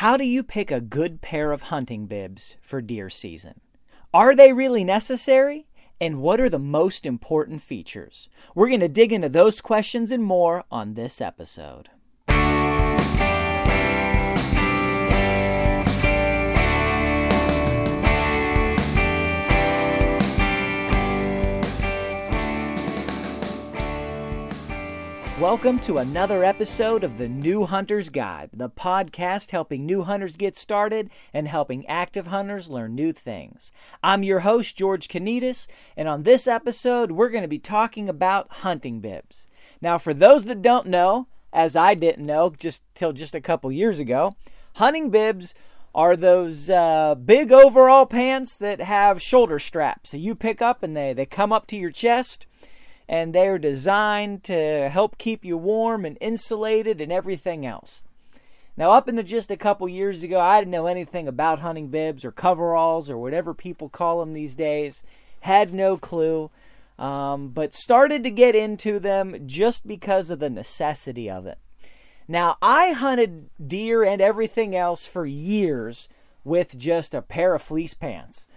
How do you pick a good pair of hunting bibs for deer season? Are they really necessary? And what are the most important features? We're going to dig into those questions and more on this episode. Welcome to another episode of the New Hunter's Guide, the podcast helping new hunters get started and helping active hunters learn new things. I'm your host, George Kanitas, and on this episode, we're going to be talking about hunting bibs. Now, for those that don't know, as I didn't know till just a couple years ago, hunting bibs are those big overall pants that have shoulder straps. So you pick up and they come up to your chest. And they're designed to help keep you warm and insulated and everything else. Now, up until just a couple years ago, I didn't know anything about hunting bibs or coveralls or whatever people call them these days. Had no clue, but started to get into them just because of the necessity of it. Now, I hunted deer and everything else for years with just a pair of fleece pants.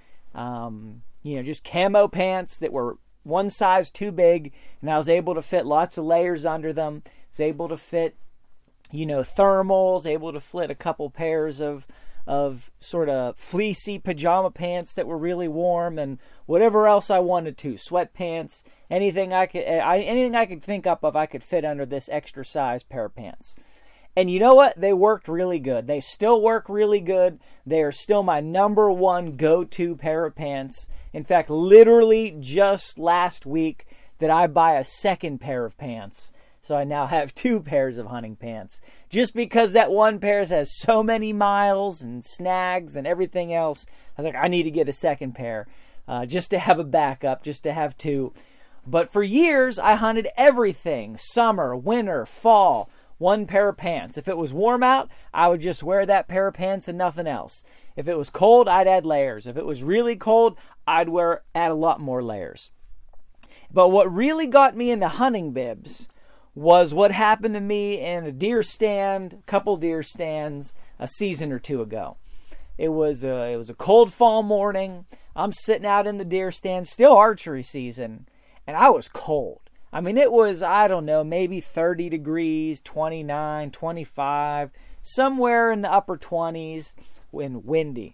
Just camo pants that were one size too big, and I was able to fit lots of layers under them. I was able to fit, thermals, able to fit a couple pairs of sort of fleecy pajama pants that were really warm, and whatever else I wanted to, sweatpants, anything I could think up of, I could fit under this extra size pair of pants. And you know what? They worked really good. They still work really good. They are still my number one go-to pair of pants. In fact, literally just last week that I buy a second pair of pants. So I now have two pairs of hunting pants. Just because that one pair has so many miles and snags and everything else, I was like, I need to get a second pair just to have a backup, just to have two. But for years, I hunted everything. Summer, winter, fall. One pair of pants. If it was warm out, I would just wear that pair of pants and nothing else. If it was cold, I'd add layers. If it was really cold, I'd add a lot more layers. But what really got me into hunting bibs was what happened to me in a couple deer stands, a season or two ago. It was a cold fall morning. I'm sitting out in the deer stand, still archery season, and I was cold. I mean, it was, maybe 30 degrees, 29, 25, somewhere in the upper 20s and windy.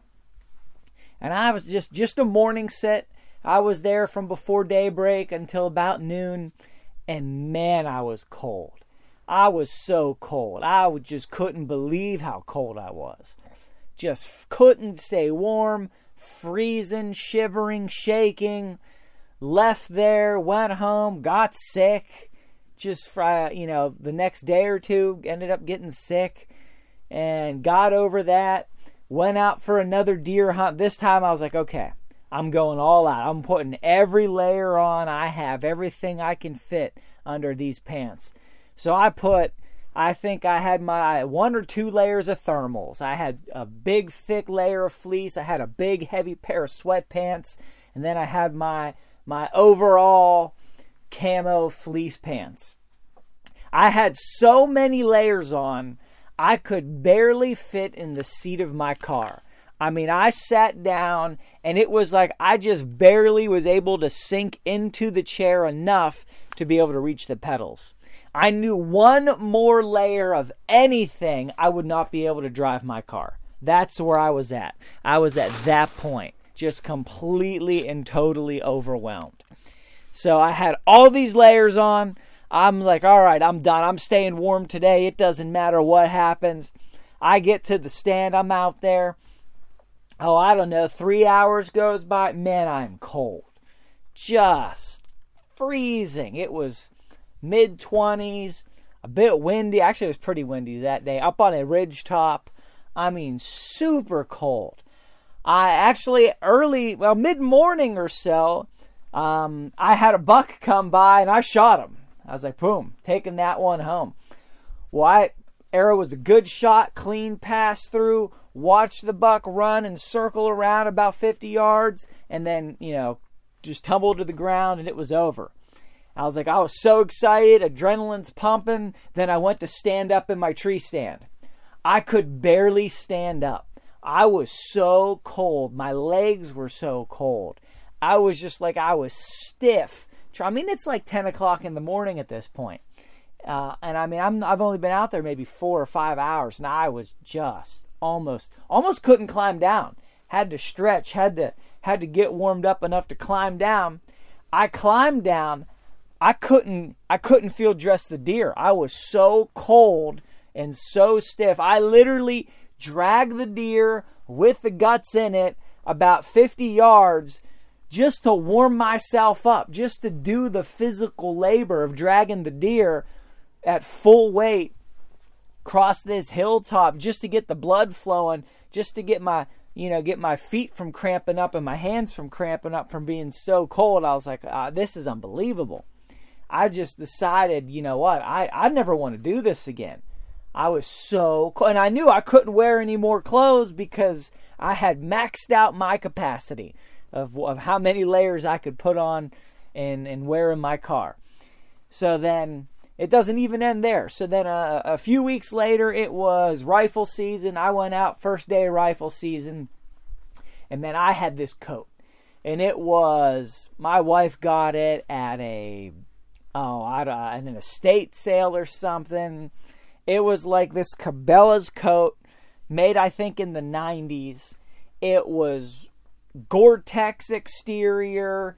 And I was just a morning sit. I was there from before daybreak until about noon. And man, I was cold. I was so cold. I just couldn't believe how cold I was. Just couldn't stay warm, freezing, shivering, shaking. Left there, went home, got sick. Just the next day or two, ended up getting sick and got over that. Went out for another deer hunt. This time I was like, okay, I'm going all out. I'm putting every layer on. I have everything I can fit under these pants. So I think I had my 1 or 2 layers of thermals. I had a big thick layer of fleece. I had a big heavy pair of sweatpants. And then I had my overall camo fleece pants. I had so many layers on, I could barely fit in the seat of my car. I mean, I sat down and it was like I just barely was able to sink into the chair enough to be able to reach the pedals. I knew one more layer of anything, I would not be able to drive my car. That's where I was at. I was at that point. Just completely and totally overwhelmed. So I had all these layers on. I'm like, all right, I'm done. I'm staying warm today. It doesn't matter what happens. I get to the stand. I'm out there. 3 hours goes by. Man, I'm cold. Just freezing. It was mid-20s, a bit windy. Actually, it was pretty windy that day. Up on a ridge top. I mean, super cold. I actually mid-morning or so, I had a buck come by and I shot him. I was like, boom, taking that one home. Well, arrow was a good shot, clean pass through, watched the buck run and circle around about 50 yards and then, just tumbled to the ground and it was over. I was so excited, adrenaline's pumping. Then I went to stand up in my tree stand. I could barely stand up. I was so cold. My legs were so cold. I was just like, I was stiff. I mean, it's like 10 o'clock in the morning at this point. And I mean, I've only been out there maybe 4 or 5 hours, and I was just almost couldn't climb down. Had to stretch, had to get warmed up enough to climb down. I climbed down. I couldn't feel dress the deer. I was so cold and so stiff. I literally dragged the deer with the guts in it about 50 yards just to warm myself up, just to do the physical labor of dragging the deer at full weight across this hilltop, just to get the blood flowing, just to get my feet from cramping up and my hands from cramping up from being so cold. I was like, this is unbelievable. I just decided, you know what, I never want to do this again. I was so cold, and I knew I couldn't wear any more clothes because I had maxed out my capacity of how many layers I could put on and wear in my car. So then it doesn't even end there. So then a few weeks later, it was rifle season. I went out first day of rifle season, and man, I had this coat, and it was, my wife got it at an estate sale or something. It was like this Cabela's coat made, I think, in the 90s. It was Gore-Tex exterior,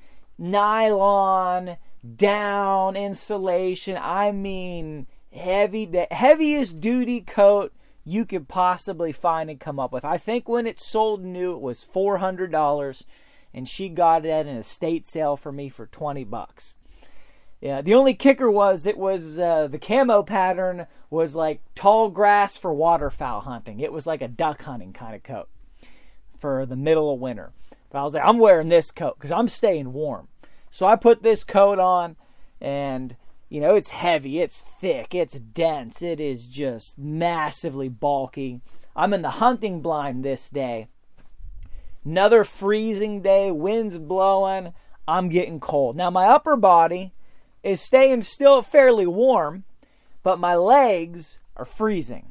nylon, down insulation. I mean, the heaviest duty coat you could possibly find and come up with. I think when it sold new, it was $400, and she got it at an estate sale for me for $20. Yeah, the only kicker was the camo pattern was like tall grass for waterfowl hunting. It was like a duck hunting kind of coat for the middle of winter. But I was like, I'm wearing this coat because I'm staying warm. So I put this coat on, and, you know, it's heavy, it's thick, it's dense, it is just massively bulky. I'm in the hunting blind this day. Another freezing day, winds blowing, I'm getting cold. Now, my upper body is staying still fairly warm, but my legs are freezing.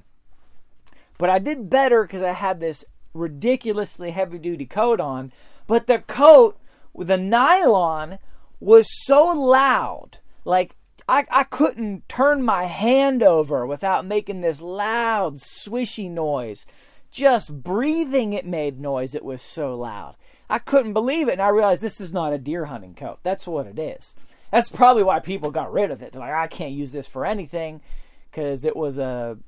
But I did better because I had this ridiculously heavy-duty coat on, but the coat with the nylon was so loud, like I couldn't turn my hand over without making this loud swishy noise. Just breathing it made noise. It was so loud. I couldn't believe it, and I realized this is not a deer hunting coat. That's what it is. That's probably why people got rid of it. They're like, I can't use this for anything, because it was a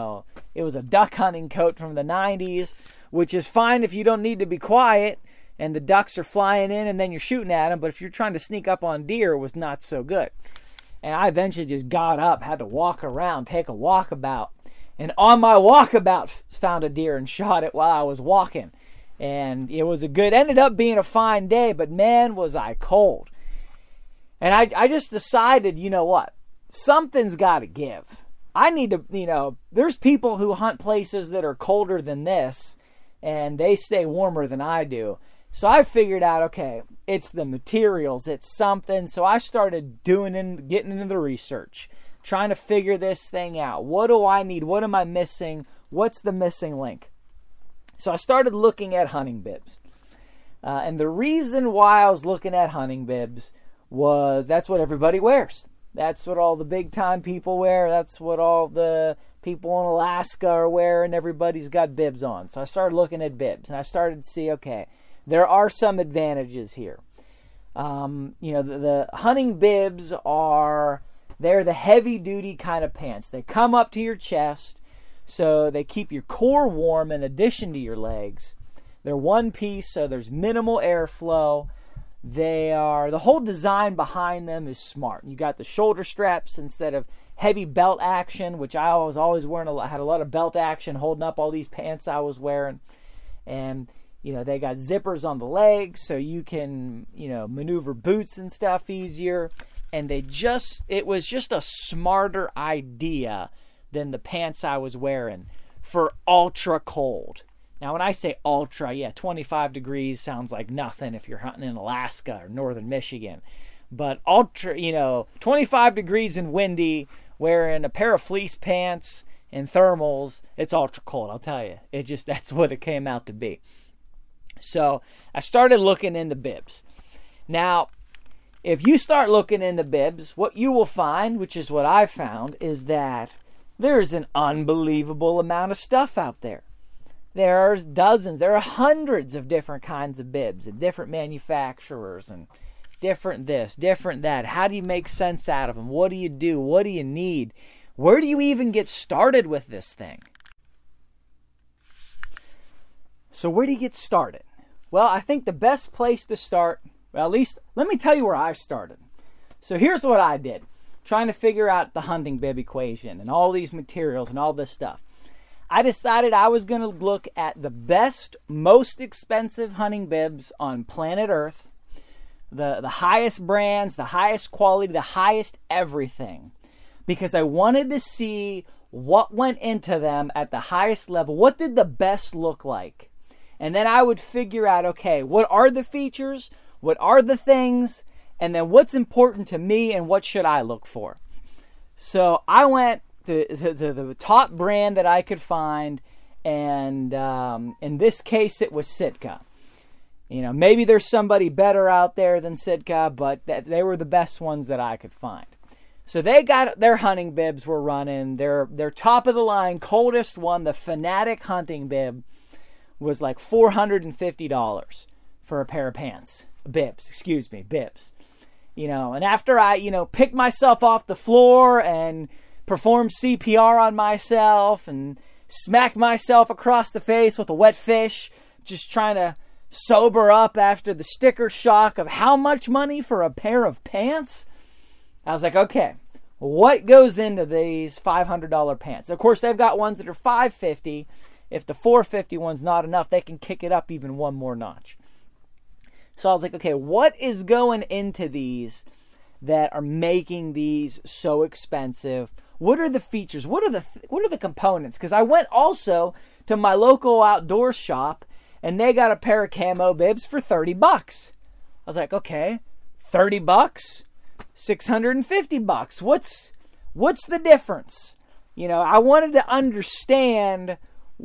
duck hunting coat from the 90s, which is fine if you don't need to be quiet and the ducks are flying in and then you're shooting at them. But if you're trying to sneak up on deer, it was not so good. And I eventually just got up, had to walk around, take a walkabout. And on my walkabout, found a deer and shot it while I was walking. And it was ended up being a fine day, but man, was I cold. And I just decided, you know what? Something's got to give. I need to, there's people who hunt places that are colder than this, and they stay warmer than I do. So I figured out, okay, it's the materials, it's something. So I started getting into the research, trying to figure this thing out. What do I need? What am I missing? What's the missing link? So I started looking at hunting bibs. And the reason why I was looking at hunting bibs was that's what everybody wears. That's what all the big time people wear. That's what all the people in Alaska are wearing. Everybody's got bibs on. So I started looking at bibs, and I started to see, okay, there are some advantages here. The hunting bibs they're the heavy duty kind of pants. They come up to your chest, so they keep your core warm in addition to your legs. They're one piece, so there's minimal airflow. The whole design behind them is smart. You got the shoulder straps instead of heavy belt action, which I was always wearing. I had a lot of belt action holding up all these pants I was wearing. And, they got zippers on the legs, so you can, maneuver boots and stuff easier. And it was just a smarter idea than the pants I was wearing for ultra cold. Now, when I say ultra, 25 degrees sounds like nothing if you're hunting in Alaska or northern Michigan. But ultra, 25 degrees and windy, wearing a pair of fleece pants in thermals, it's ultra cold, I'll tell you. That's what it came out to be. So I started looking into bibs. Now, if you start looking into bibs, what you will find, which is what I found, is that there's an unbelievable amount of stuff out there. There are dozens, there are hundreds of different kinds of bibs and different manufacturers and different this, different that. How do you make sense out of them? What do you do? What do you need? Where do you even get started with this thing? So where do you get started? Well, I think the best place to start, well, at least let me tell you where I started. So here's what I did, trying to figure out the hunting bib equation and all these materials and all this stuff. I decided I was going to look at the best, most expensive hunting bibs on planet Earth, the highest brands, the highest quality, the highest everything, because I wanted to see what went into them at the highest level. What did the best look like? And then I would figure out, okay, what are the features? What are the things? And then what's important to me and what should I look for? So I went to the top brand that I could find, and in this case it was Sitka. You know, maybe there's somebody better out there than Sitka, but they were the best ones that I could find. So they got their hunting bibs were running. Their top of the line, coldest one, the Fanatic hunting bib, was like $450 for a pair of pants. Bibs. You know, and after I, picked myself off the floor and performed CPR on myself and smacked myself across the face with a wet fish, just trying to sober up after the sticker shock of how much money for a pair of pants, I was like, okay, what goes into these $500 pants? Of course, they've got ones that are $550. If the $450 one's not enough, they can kick it up even one more notch. So I was like, okay, what is going into these that are making these so expensive? What are the features? What are the components? Because I went also to my local outdoor shop, and they got a pair of camo bibs for $30. I was like, okay, $30, $650. What's the difference? I wanted to understand,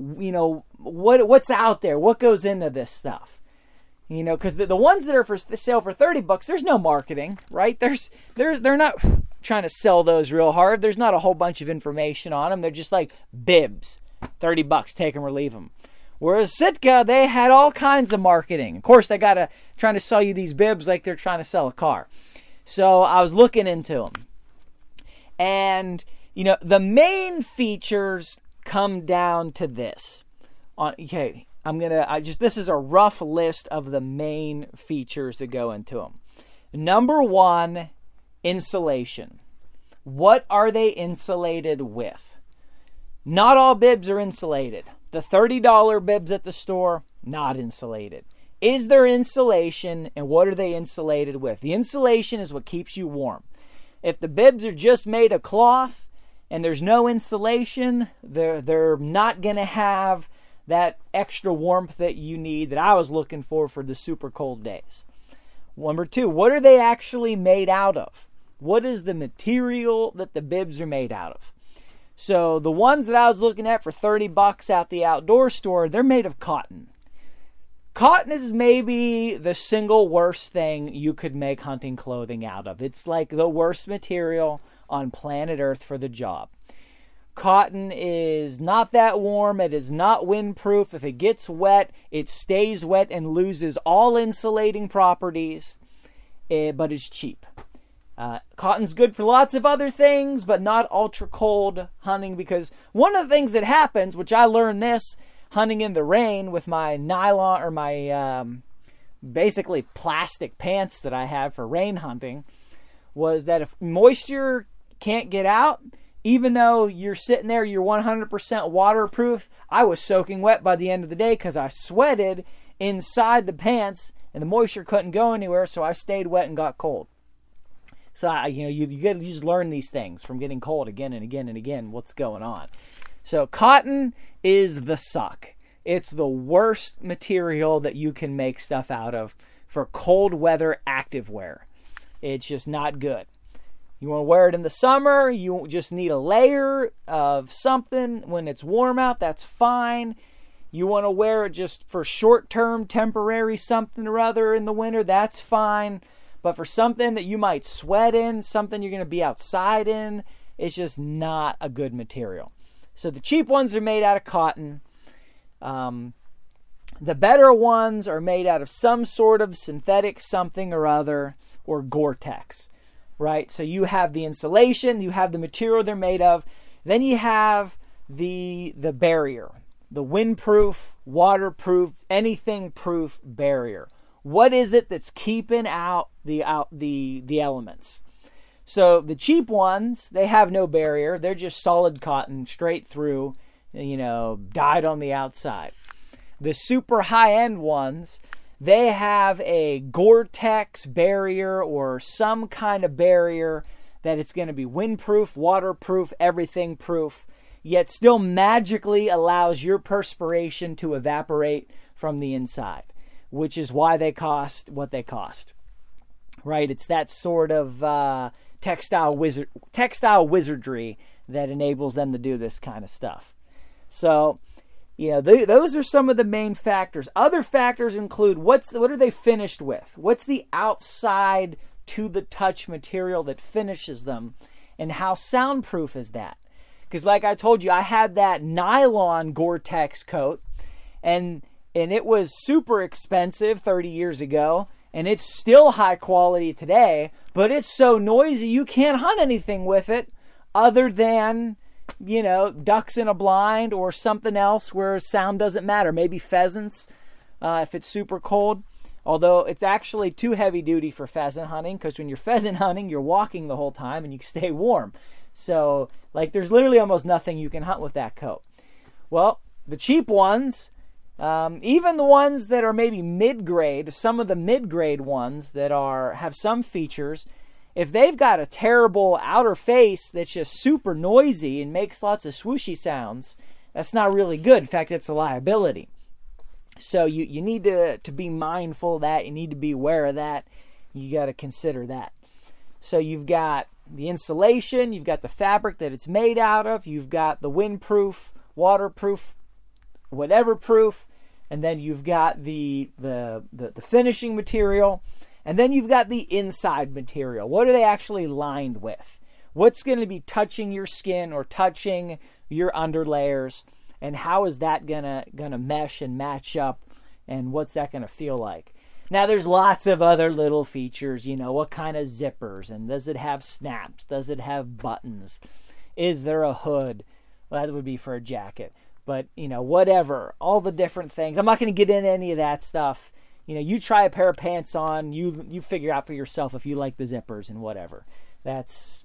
what's out there, what goes into this stuff. Because the ones that are for sale for $30, there's no marketing, right? They're not trying to sell those real hard. There's not a whole bunch of information on them. They're just like bibs, $30, take them or leave them. Whereas Sitka, they had all kinds of marketing. Of course, they trying to sell you these bibs like they're trying to sell a car. So I was looking into them, and the main features come down to this. Okay. This is a rough list of the main features that go into them. Number one, insulation. What are they insulated with? Not all bibs are insulated. The $30 bibs at the store, not insulated. Is there insulation, and what are they insulated with? The insulation is what keeps you warm. If the bibs are just made of cloth and there's no insulation, they're not going to have that extra warmth that you need, that I was looking for the super cold days. Number two, what are they actually made out of? What is the material that the bibs are made out of? So the ones that I was looking at for $30 at the outdoor store, they're made of cotton. Cotton is maybe the single worst thing you could make hunting clothing out of. It's like the worst material on planet Earth for the job. Cotton is not that warm. It is not windproof. If it gets wet, it stays wet and loses all insulating properties, but is cheap. Cotton's good for lots of other things, but not ultra cold hunting, because one of the things that happens, which I learned this hunting in the rain with my nylon or my basically plastic pants that I have for rain hunting, was that if moisture can't get out, even though you're sitting there, you're 100% waterproof, I was soaking wet by the end of the day because I sweated inside the pants and the moisture couldn't go anywhere, so I stayed wet and got cold. So you just learn these things from getting cold again and again and again, what's going on. So cotton is the suck. It's the worst material that you can make stuff out of for cold weather active wear. It's just not good. You want to wear it in the summer, you just need a layer of something when it's warm out, that's fine. You want to wear it just for short-term, temporary something or other in the winter, that's fine. But for something that you might sweat in, something you're going to be outside in, it's just not a good material. So the cheap ones are made out of cotton. The better ones are made out of some sort of synthetic something or other, or Gore-Tex, right? So you have the insulation, you have the material they're made of, then you have the barrier, the windproof, waterproof, anything proof barrier. What is it that's keeping out the elements? So the cheap ones, they have no barrier. They're just solid cotton, straight through, dyed on the outside. The super high-end ones, they have a Gore-Tex barrier or some kind of barrier that it's going to be windproof, waterproof, everything proof, yet still magically allows your perspiration to evaporate from the inside, which is why they cost what they cost, right? It's that sort of textile wizardry that enables them to do this kind of stuff. So, those are some of the main factors. Other factors include what are they finished with? What's the outside to the touch material that finishes them, and how soundproof is that? Because like I told you, I had that nylon Gore-Tex coat, and it was super expensive 30 years ago, and it's still high quality today, but it's so noisy you can't hunt anything with it other than, ducks in a blind or something else where sound doesn't matter. Maybe pheasants if it's super cold. Although it's actually too heavy duty for pheasant hunting, because when you're pheasant hunting, you're walking the whole time and you stay warm. So, there's literally almost nothing you can hunt with that coat. Well, the cheap ones, even the ones that are maybe mid-grade, some of the mid-grade ones that have some features, if they've got a terrible outer face that's just super noisy and makes lots of swooshy sounds, that's not really good. In fact, it's a liability. So you need to be mindful of that. You need to be aware of that. You got to consider that. So you've got the insulation, you've got the fabric that it's made out of, you've got the windproof, waterproof, whatever proof, and then you've got the finishing material, and then you've got the inside material. What are they actually lined with? What's going to be touching your skin or touching your underlayers, and how is that gonna mesh and match up, and what's that going to feel like? Now, there's lots of other little features, what kind of zippers, and does it have snaps? Does it have buttons? Is there a hood? Well, that would be for a jacket. But, whatever, all the different things. I'm not going to get into any of that stuff. You try a pair of pants on, you figure out for yourself if you like the zippers and whatever. That's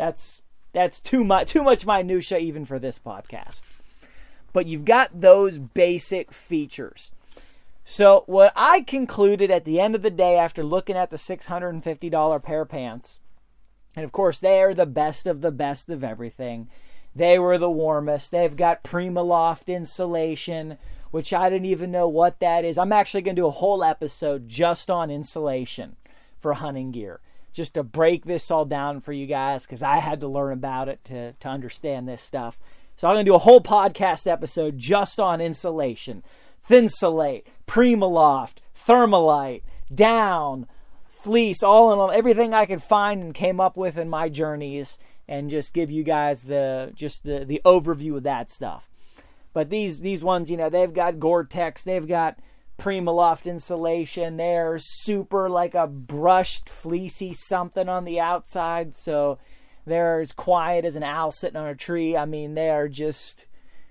too much minutia even for this podcast. But you've got those basic features. So what I concluded at the end of the day after looking at the $650 pair of pants, and of course they are the best of everything. They were the warmest. They've got PrimaLoft insulation, which I didn't even know what that is. I'm actually going to do a whole episode just on insulation for hunting gear, just to break this all down for you guys, because I had to learn about it to understand this stuff. So I'm going to do a whole podcast episode just on insulation. Thinsulate, PrimaLoft, Thermalite, Down, Fleece, all in all, everything I could find and came up with in my journeys, and just give you guys the overview of that stuff. But these ones, they've got Gore-Tex, they've got PrimaLoft insulation. They're super like a brushed fleecy something on the outside, so they're as quiet as an owl sitting on a tree. I mean, they are just,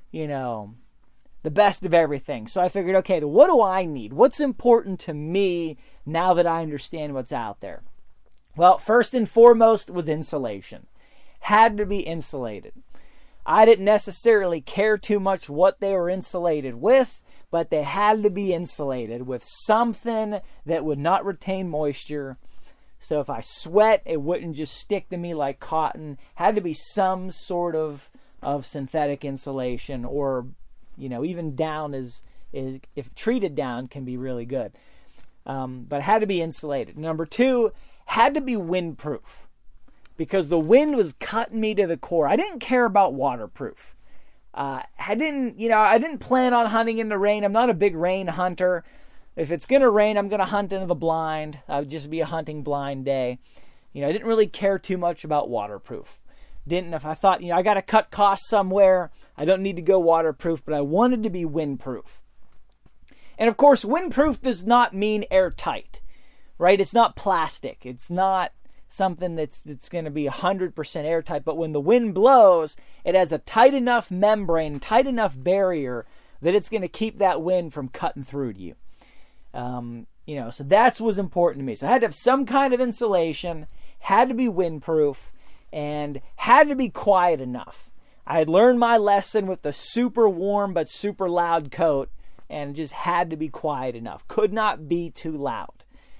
the best of everything. So I figured, okay, what do I need? What's important to me now that I understand what's out there? Well, first and foremost was insulation. Had to be insulated. I didn't necessarily care too much what they were insulated with, but they had to be insulated with something that would not retain moisture. So if I sweat, it wouldn't just stick to me like cotton. Had to be some sort of synthetic insulation, or even down is if treated down can be really good. But it had to be insulated. Number two, had to be windproof. because the wind was cutting me to the core. I didn't care about waterproof. I didn't plan on hunting in the rain. I'm not a big rain hunter. If it's going to rain, I'm going to hunt into the blind. I would just be a hunting blind day. I didn't really care too much about waterproof. If I thought, I got to cut costs somewhere, I don't need to go waterproof, but I wanted to be windproof. And of course, windproof does not mean airtight, right? It's not plastic. It's not something that's going to be 100% airtight, but when the wind blows, it has a tight enough membrane, tight enough barrier that it's going to keep that wind from cutting through to you. So that's what's important to me. So I had to have some kind of insulation, had to be windproof, and had to be quiet enough. I had learned my lesson with the super warm but super loud coat, and just had to be quiet enough. Could not be too loud.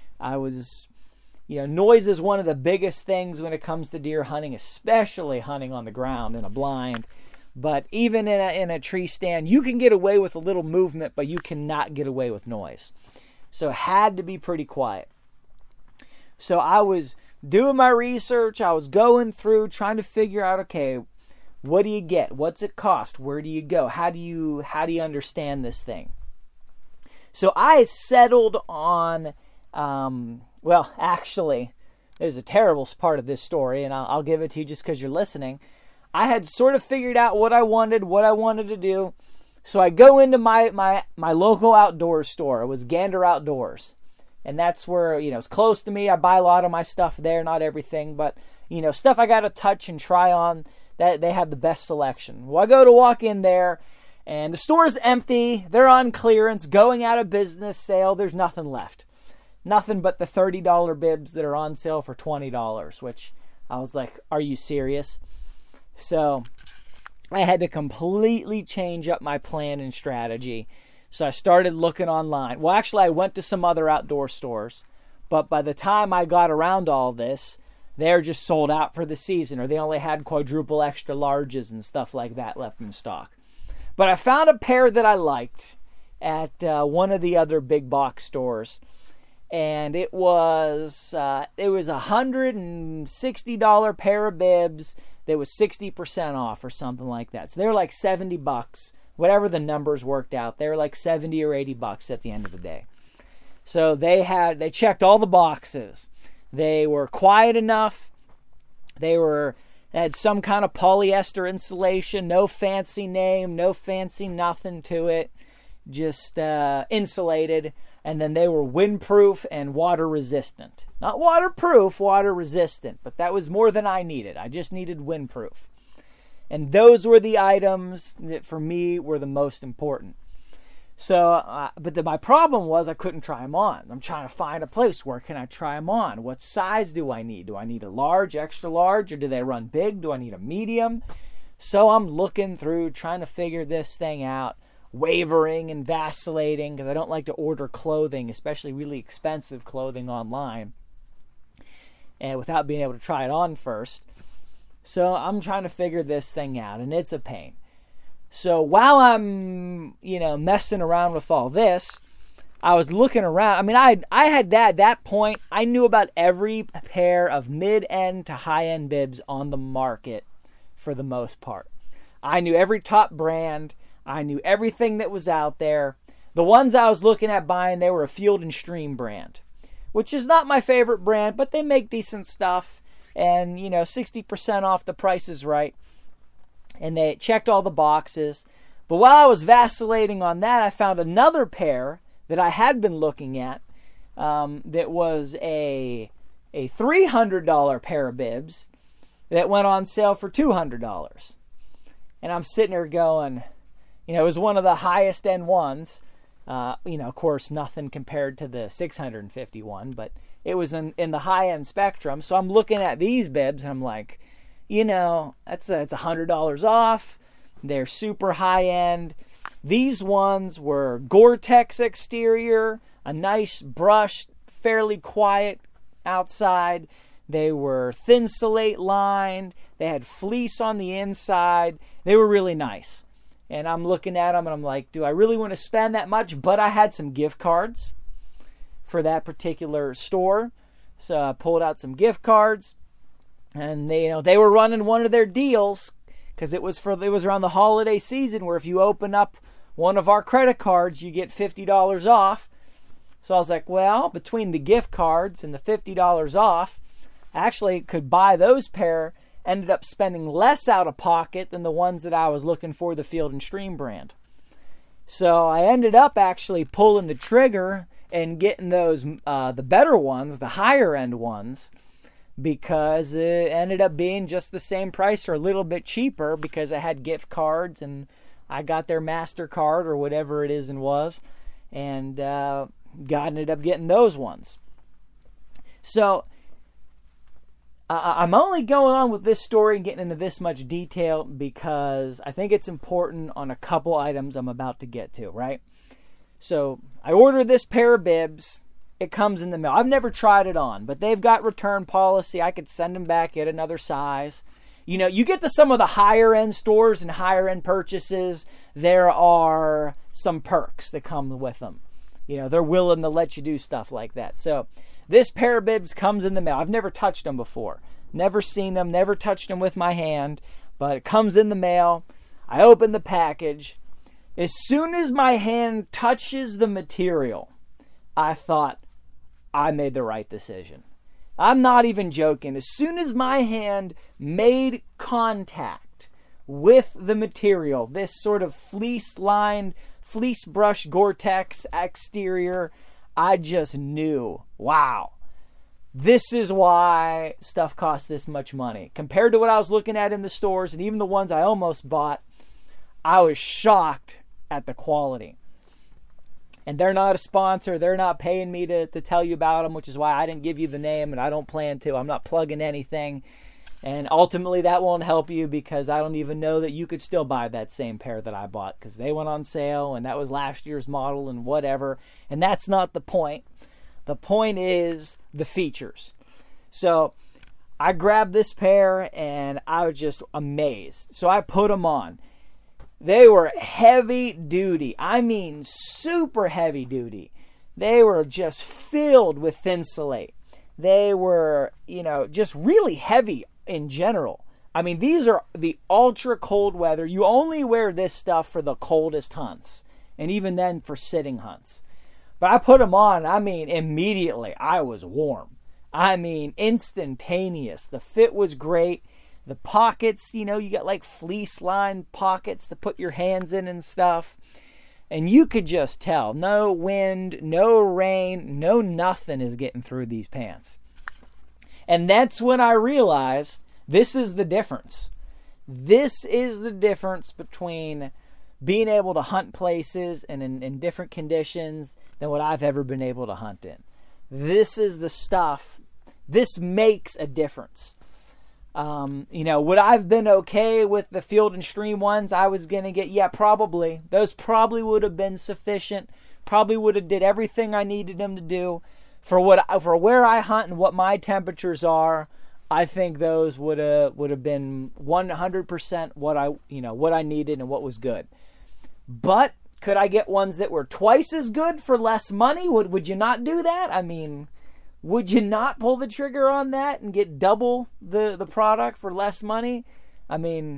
Noise is one of the biggest things when it comes to deer hunting, especially hunting on the ground in a blind. But even in a tree stand, you can get away with a little movement, but you cannot get away with noise. So it had to be pretty quiet. So I was doing my research. I was going through, trying to figure out, okay, what do you get? What's it cost? Where do you go? How do you understand this thing? So I settled on, actually, there's a terrible part of this story, and I'll give it to you just because you're listening. I had sort of figured out what I wanted to do. So I go into my local outdoor store. It was Gander Outdoors. And that's where, it's close to me. I buy a lot of my stuff there, not everything, but, stuff I got to touch and try on, that they have the best selection. Well, I go to walk in there, and the store's empty. They're on clearance, going out of business, sale. There's nothing left. Nothing but the $30 bibs that are on sale for $20, which I was like, are you serious? So I had to completely change up my plan and strategy. So I started looking online. Well, actually, I went to some other outdoor stores, but by the time I got around all this, they're just sold out for the season, or they only had quadruple extra larges and stuff like that left in stock. But I found a pair that I liked at one of the other big box stores, and it was a $160 pair of bibs that was 60% off or something like that. So they were like $70, whatever the numbers worked out. They were like $70 or $80 at the end of the day. So they checked all the boxes. They were quiet enough. They had some kind of polyester insulation, no fancy name, no fancy nothing to it, just insulated. And then they were windproof and water resistant. Not waterproof, water resistant, but that was more than I needed. I just needed windproof. And those were the items that for me were the most important. So, my problem was I couldn't try them on. I'm trying to find a place where can I try them on? What size do I need? Do I need a large, extra large, or do they run big? Do I need a medium? So I'm looking through, trying to figure this thing out, wavering and vacillating because I don't like to order clothing, especially really expensive clothing online, and without being able to try it on first. So I'm trying to figure this thing out, and it's a pain. So while I'm, messing around with all this, I was looking around. I mean, I had at that point, I knew about every pair of mid-end to high-end bibs on the market for the most part. I knew every top brand. I knew everything that was out there. The ones I was looking at buying, they were a Field and Stream brand, which is not my favorite brand, but they make decent stuff. And, 60% off, the price is right. And they checked all the boxes. But while I was vacillating on that, I found another pair that I had been looking at that was a $300 pair of bibs that went on sale for $200. And I'm sitting there going, it was one of the highest end ones. Of course, nothing compared to the 651, but it was in the high end spectrum. So I'm looking at these bibs and I'm like, it's $100 off. They're super high end. These ones were Gore-Tex exterior, a nice brushed, fairly quiet outside. They were Thinsulate lined. They had fleece on the inside. They were really nice. And I'm looking at them and I'm like, do I really want to spend that much? But I had some gift cards for that particular store. So I pulled out some gift cards. And they were running one of their deals because it was around the holiday season where if you open up one of our credit cards, you get $50 off. So I was like, well, between the gift cards and the $50 off, I actually could buy those pair. Ended up spending less out of pocket than the ones that I was looking for, the Field & Stream brand. So I ended up actually pulling the trigger and getting those, the better ones, the higher end ones, because it ended up being just the same price or a little bit cheaper because I had gift cards and I got their MasterCard or whatever it is and was, and ended up getting those ones. So I'm only going on with this story and getting into this much detail because I think it's important on a couple items I'm about to get to, right? So I ordered this pair of bibs. It comes in the mail. I've never tried it on, but they've got return policy. I could send them back, get another size. You get to some of the higher end stores and higher end purchases, there are some perks that come with them. They're willing to let you do stuff like that. So this pair of bibs comes in the mail. I've never touched them before. Never seen them, never touched them with my hand, but it comes in the mail. I open the package. As soon as my hand touches the material, I thought I made the right decision. I'm not even joking. As soon as my hand made contact with the material, this sort of fleece-lined, fleece brush Gore-Tex exterior, I just knew, wow, this is why stuff costs this much money. Compared to what I was looking at in the stores and even the ones I almost bought, I was shocked at the quality. And they're not a sponsor. They're not paying me to tell you about them, which is why I didn't give you the name and I don't plan to. I'm not plugging anything. And ultimately that won't help you because I don't even know that you could still buy that same pair that I bought because they went on sale and that was last year's model and whatever. And that's not the point. The point is the features. So I grabbed this pair and I was just amazed. So I put them on. They were heavy duty. I mean, super heavy duty. They were just filled with Thinsulate. They were, just really heavy in general. I mean, these are the ultra cold weather. You only wear this stuff for the coldest hunts. And even then for sitting hunts. But I put them on. I mean, immediately I was warm. I mean, instantaneous. The fit was great. The pockets, you got like fleece-lined pockets to put your hands in and stuff. And you could just tell, no wind, no rain, no nothing is getting through these pants. And that's when I realized this is the difference. This is the difference between being able to hunt places and in different conditions than what I've ever been able to hunt in. This is the stuff. This makes a difference. Would I've been okay with the Field & Stream ones I was going to get? Yeah, probably. Those probably would have been sufficient. Probably would have did everything I needed them to do for where I hunt and what my temperatures are. I think those would have been 100% what I needed and what was good. But could I get ones that were twice as good for less money? Would you not do that? I mean, would you not pull the trigger on that and get double the product for less money? I mean,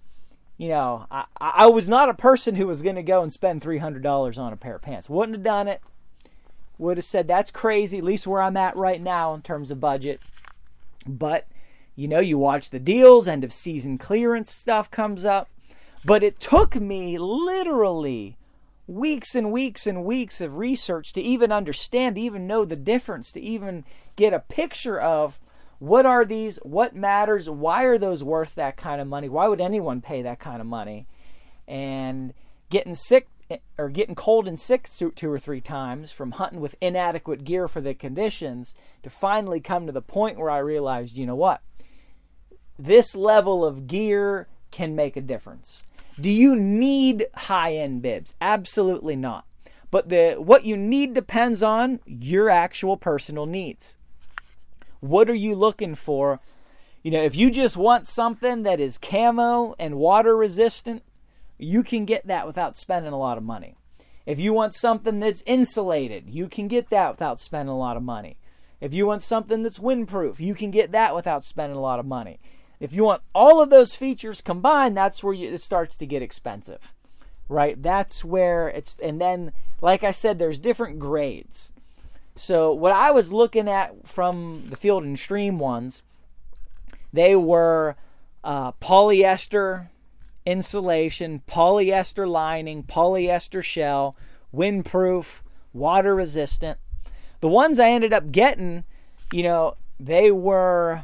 I was not a person who was going to go and spend $300 on a pair of pants. Wouldn't have done it. Would have said, that's crazy, at least where I'm at right now in terms of budget. But, you watch the deals, end of season clearance stuff comes up. But it took me literally weeks and weeks and weeks of research to even understand, to even know the difference, to even get a picture of what are these, what matters, why are those worth that kind of money, why would anyone pay that kind of money, and getting sick or getting cold and sick 2 or 3 times from hunting with inadequate gear for the conditions to finally come to the point where I realized, you know what, this level of gear can make a difference. Do you need high-end bibs? Absolutely not. But what you need depends on your actual personal needs. What are you looking for? If you just want something that is camo and water resistant, you can get that without spending a lot of money. If you want something that's insulated, you can get that without spending a lot of money. If you want something that's windproof, you can get that without spending a lot of money. If you want all of those features combined, that's where it starts to get expensive, right? That's where it's, and then, like I said, there's different grades. So what I was looking at from the Field and Stream ones, they were polyester insulation, polyester lining, polyester shell, windproof, water resistant. The ones I ended up getting, they were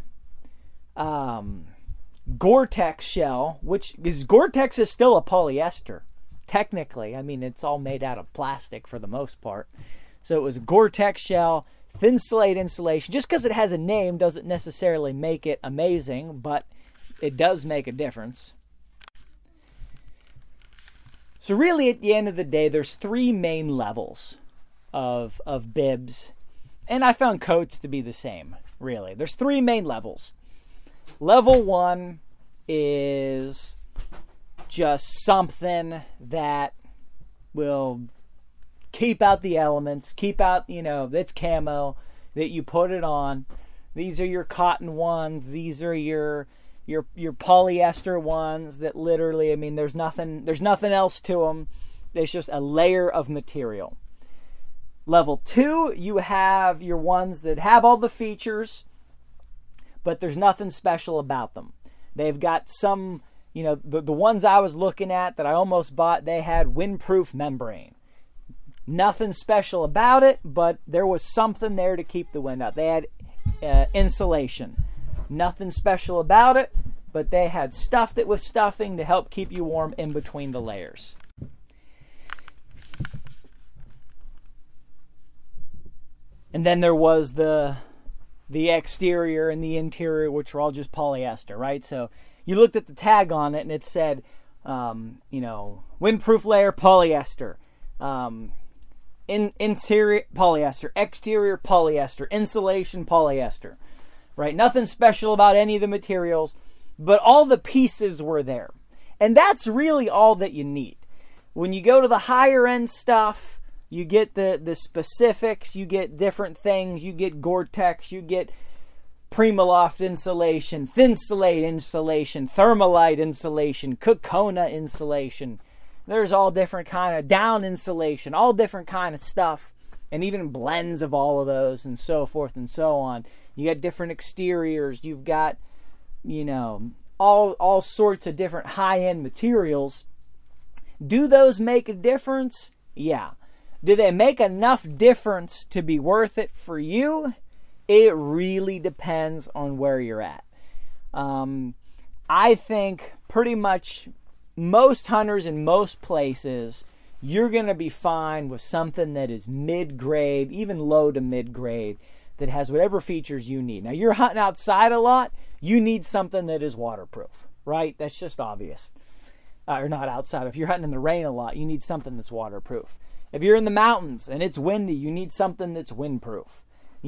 Gore-Tex shell, which is Gore-Tex is still a polyester, technically. I mean, it's all made out of plastic for the most part. So it was Gore-Tex shell, thin slate insulation. Just because it has a name doesn't necessarily make it amazing, but it does make a difference. So really, at the end of the day, there's 3 main levels of bibs. And I found coats to be the same, really. There's 3 main levels. Level 1 is just something that will keep out the elements, keep out, it's camo, that you put it on. These are your cotton ones. These are your polyester ones that literally, there's nothing else to them. There's just a layer of material. Level 2, you have your ones that have all the features, but there's nothing special about them. They've got some, the ones I was looking at that I almost bought, they had windproof membrane. Nothing special about it, but there was something there to keep the wind out. They had insulation. Nothing special about it, but they had stuffed it with stuffing to help keep you warm in between the layers. And then there was the exterior and the interior, which were all just polyester, right? So you looked at the tag on it and it said, windproof layer polyester, interior polyester, exterior polyester, insulation polyester, right? Nothing special about any of the materials, but all the pieces were there. And that's really all that you need. When you go to the higher end stuff, you get the specifics, you get different things, you get Gore-Tex, you get Primaloft insulation, thin slate insulation, Thermalite insulation, Kokona insulation. There's all different kind of down insulation, all different kind of stuff, and even blends of all of those and so forth and so on. You got different exteriors. You've got, all sorts of different high-end materials. Do those make a difference? Yeah. Do they make enough difference to be worth it for you? It really depends on where you're at. I think pretty much most hunters in most places, you're going to be fine with something that is mid-grade, even low to mid-grade, that has whatever features you need. Now, you're hunting outside a lot, you need something that is waterproof, right? That's just obvious. Or not outside. If you're hunting in the rain a lot, you need something that's waterproof. If you're in the mountains and it's windy, you need something that's windproof.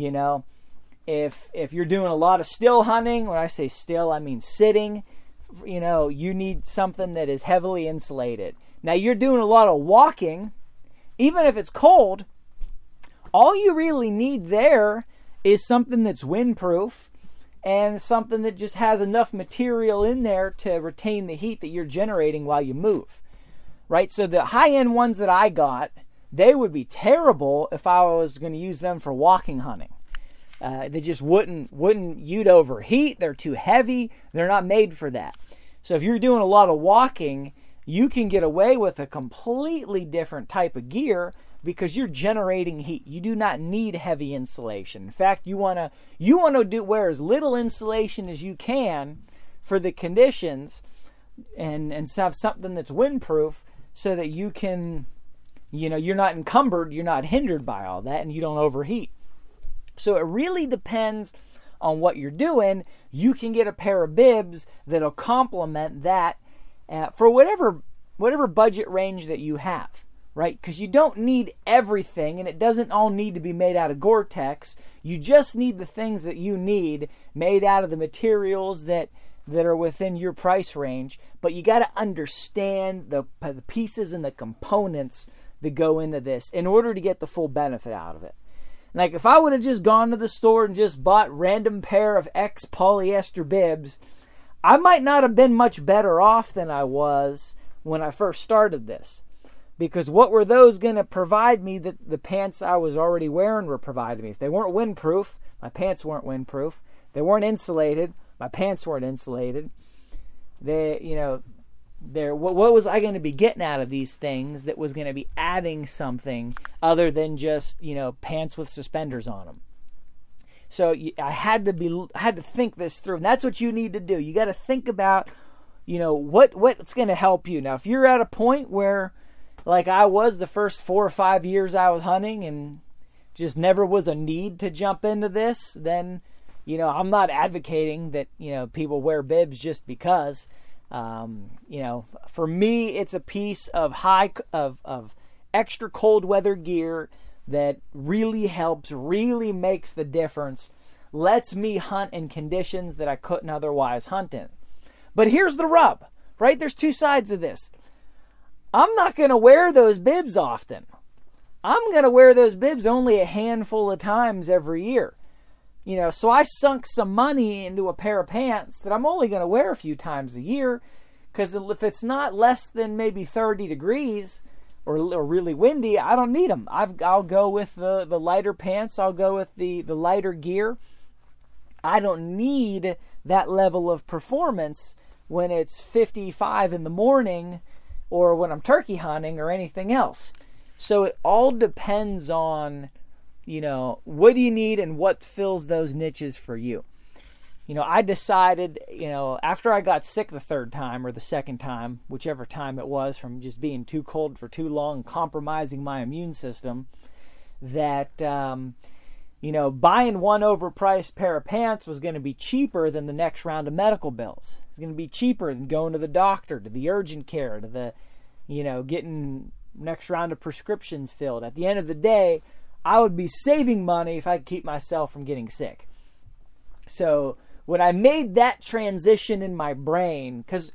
If you're doing a lot of still hunting, when I say still, I mean sitting, you need something that is heavily insulated. Now, you're doing a lot of walking, even if it's cold, all you really need there is something that's windproof and something that just has enough material in there to retain the heat that you're generating while you move, right? So the high-end ones that I got, they would be terrible if I was going to use them for walking hunting. They just wouldn't, you'd overheat. They're too heavy. They're not made for that. So if you're doing a lot of walking, you can get away with a completely different type of gear because you're generating heat. You do not need heavy insulation. In fact, you want to wear as little insulation as you can for the conditions and have something that's windproof so that you can, you're not encumbered, you're not hindered by all that, and you don't overheat. So it really depends on what you're doing. You can get a pair of bibs that'll complement that for whatever budget range that you have, right? Because you don't need everything, and it doesn't all need to be made out of Gore-Tex. You just need the things that you need made out of the materials that are within your price range. But you got to understand the pieces and the components that go into this in order to get the full benefit out of it. Like, if I would have just gone to the store and just bought random pair of X polyester bibs, I might not have been much better off than I was when I first started this. Because what were those going to provide me that the pants I was already wearing were providing me? If they weren't windproof, my pants weren't windproof. They weren't insulated, my pants weren't insulated. What was I going to be getting out of these things that was going to be adding something other than just, pants with suspenders on them? So I had to think this through, and that's what you need to do. You got to think about, what's going to help you. Now, if you're at a point where, like I was the first 4 or 5 years I was hunting and just never was a need to jump into this, then, I'm not advocating that, people wear bibs just because. For me, it's a piece of of extra cold weather gear that really helps, really makes the difference, lets me hunt in conditions that I couldn't otherwise hunt in. But here's the rub, right? There's two sides of this. I'm not going to wear those bibs often. I'm going to wear those bibs only a handful of times every year. So I sunk some money into a pair of pants that I'm only going to wear a few times a year, because if it's not less than maybe 30 degrees or really windy, I don't need them. I'll go with the lighter pants. I'll go with the lighter gear. I don't need that level of performance when it's 55 in the morning or when I'm turkey hunting or anything else. So it all depends on, what do you need and what fills those niches for you. I decided, after I got sick the third time or the second time, whichever time it was, from just being too cold for too long, compromising my immune system, that, buying one overpriced pair of pants was going to be cheaper than the next round of medical bills. It's going to be cheaper than going to the doctor, to the urgent care, to the, getting next round of prescriptions filled. At the end of the day, I would be saving money if I could keep myself from getting sick. So when I made that transition in my brain, because,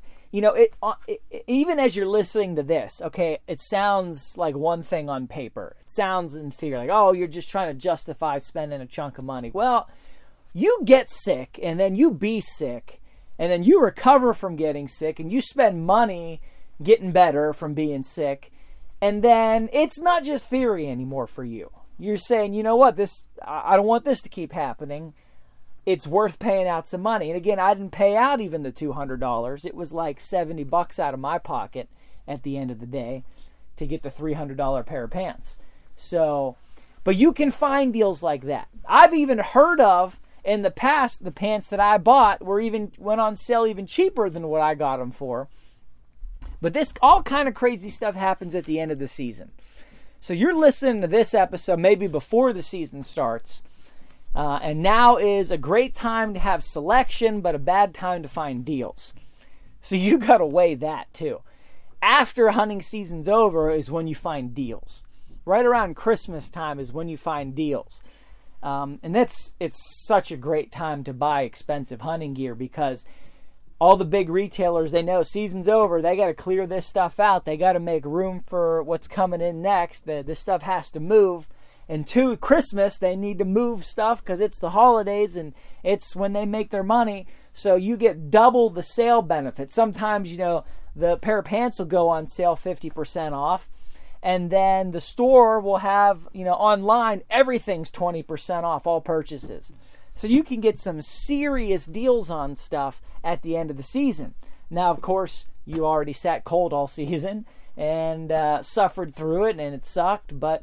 even as you're listening to this, okay, it sounds like one thing on paper. It sounds in theory like, oh, you're just trying to justify spending a chunk of money. Well, you get sick and then you be sick and then you recover from getting sick and you spend money getting better from being sick. And then it's not just theory anymore for you. You're saying, you know what, I don't want this to keep happening. It's worth paying out some money. And again, I didn't pay out even the $200. It was like $70 out of my pocket at the end of the day to get the $300 pair of pants. So, but you can find deals like that. I've even heard of, in the past, the pants that I bought went on sale even cheaper than what I got them for. But this, all kind of crazy stuff happens at the end of the season. So you're listening to this episode maybe before the season starts. And now is a great time to have selection, but a bad time to find deals. So you got to weigh that too. After hunting season's over is when you find deals. Right around Christmas time is when you find deals. And it's such a great time to buy expensive hunting gear, because all the big retailers, they know season's over. They got to clear this stuff out. They got to make room for what's coming in next. This stuff has to move. And to Christmas, they need to move stuff because it's the holidays and it's when they make their money. So you get double the sale benefit. Sometimes, the pair of pants will go on sale 50% off. And then the store will have, online, everything's 20% off, all purchases. So you can get some serious deals on stuff at the end of the season. Now, of course, you already sat cold all season and suffered through it, and it sucked. But,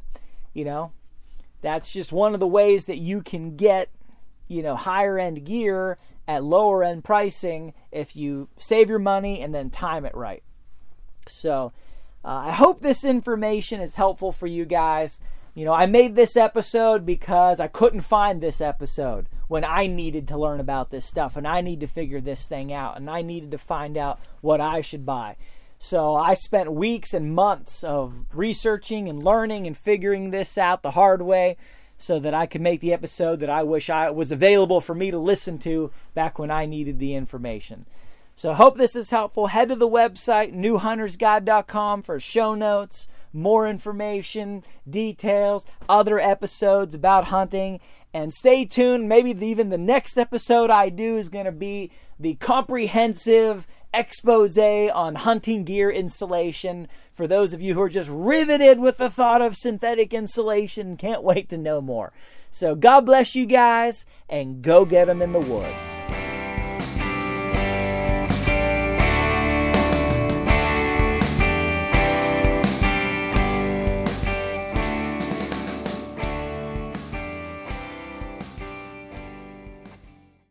that's just one of the ways that you can get, higher end gear at lower end pricing if you save your money and then time it right. So I hope this information is helpful for you guys. I made this episode because I couldn't find this episode when I needed to learn about this stuff and I need to figure this thing out and I needed to find out what I should buy. So I spent weeks and months of researching and learning and figuring this out the hard way so that I could make the episode that I wish I was available for me to listen to back when I needed the information. So I hope this is helpful. Head to the website, newhuntersguide.com, for show notes, more information, details, other episodes about hunting. And stay tuned. Maybe even the next episode I do is going to be the comprehensive expose on hunting gear insulation for those of you who are just riveted with the thought of synthetic insulation. Can't wait to know more. So God bless you guys, and go get them in the woods.